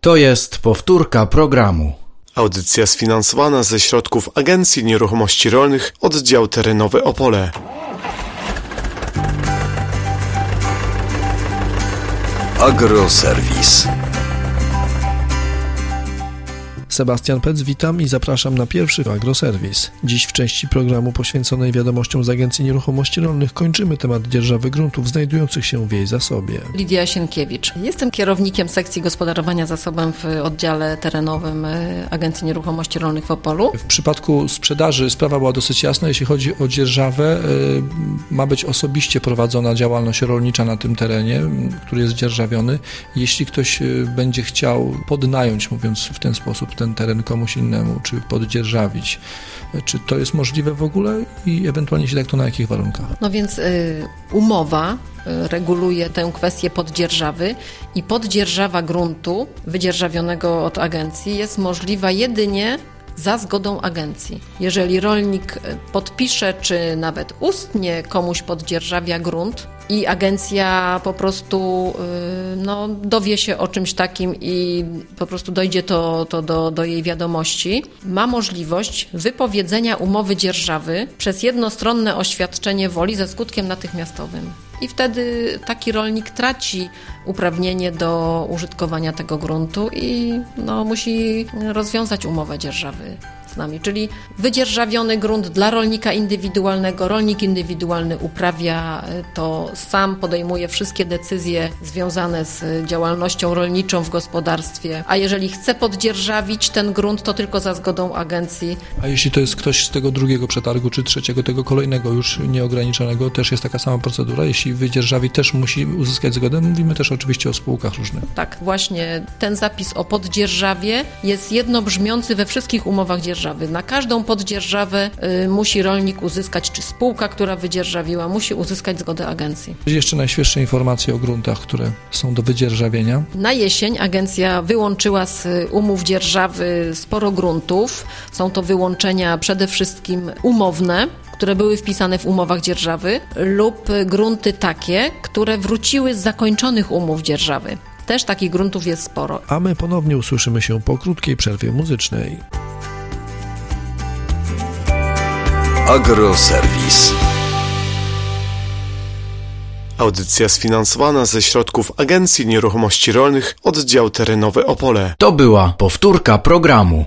To jest powtórka programu. Audycja sfinansowana ze środków Agencji Nieruchomości Rolnych, oddział terenowy Opole. Agroserwis. Sebastian Pec, witam i zapraszam na pierwszy Agroserwis. Dziś w części programu poświęconej wiadomościom z Agencji Nieruchomości Rolnych kończymy temat dzierżawy gruntów znajdujących się w jej zasobie. Lidia Sienkiewicz. Jestem kierownikiem sekcji gospodarowania zasobem w oddziale terenowym Agencji Nieruchomości Rolnych w Opolu. W przypadku sprzedaży sprawa była dosyć jasna. Jeśli chodzi o dzierżawę, ma być osobiście prowadzona działalność rolnicza na tym terenie, który jest dzierżawiony. Jeśli ktoś będzie chciał podnająć, mówiąc w ten sposób, ten teren komuś innemu, czy poddzierżawić, czy to jest możliwe w ogóle i ewentualnie jeśli tak, to na jakich warunkach? No więc umowa reguluje tę kwestię poddzierżawy i poddzierżawa gruntu wydzierżawionego od agencji jest możliwa jedynie za zgodą agencji. Jeżeli rolnik podpisze, czy nawet ustnie komuś poddzierżawia grunt i agencja po prostu dowie się o czymś takim i po prostu dojdzie to do jej wiadomości, ma możliwość wypowiedzenia umowy dzierżawy przez jednostronne oświadczenie woli ze skutkiem natychmiastowym. I wtedy taki rolnik traci uprawnienie do użytkowania tego gruntu i musi rozwiązać umowę dzierżawy z nami. Czyli wydzierżawiony grunt dla rolnika indywidualnego. Rolnik indywidualny uprawia to sam, podejmuje wszystkie decyzje związane z działalnością rolniczą w gospodarstwie. A jeżeli chce poddzierżawić ten grunt, to tylko za zgodą agencji. A jeśli to jest ktoś z tego drugiego przetargu, czy trzeciego, tego kolejnego już nieograniczonego, też jest taka sama procedura? Jeśli wydzierżawi, też musi uzyskać zgodę? Mówimy też oczywiście o spółkach różnych. Tak, właśnie ten zapis o poddzierżawie jest jednobrzmiący we wszystkich umowach dzierżawy. Na każdą poddzierżawę musi rolnik uzyskać, czy spółka, która wydzierżawiła, musi uzyskać zgodę agencji. Jeszcze najświeższe informacje o gruntach, które są do wydzierżawienia. Na jesień agencja wyłączyła z umów dzierżawy sporo gruntów. Są to wyłączenia przede wszystkim umowne, które były wpisane w umowach dzierżawy, lub grunty takie, które wróciły z zakończonych umów dzierżawy. Też takich gruntów jest sporo. A my ponownie usłyszymy się po krótkiej przerwie muzycznej. Agroserwis. Audycja sfinansowana ze środków Agencji Nieruchomości Rolnych, oddział terenowy Opole. To była powtórka programu.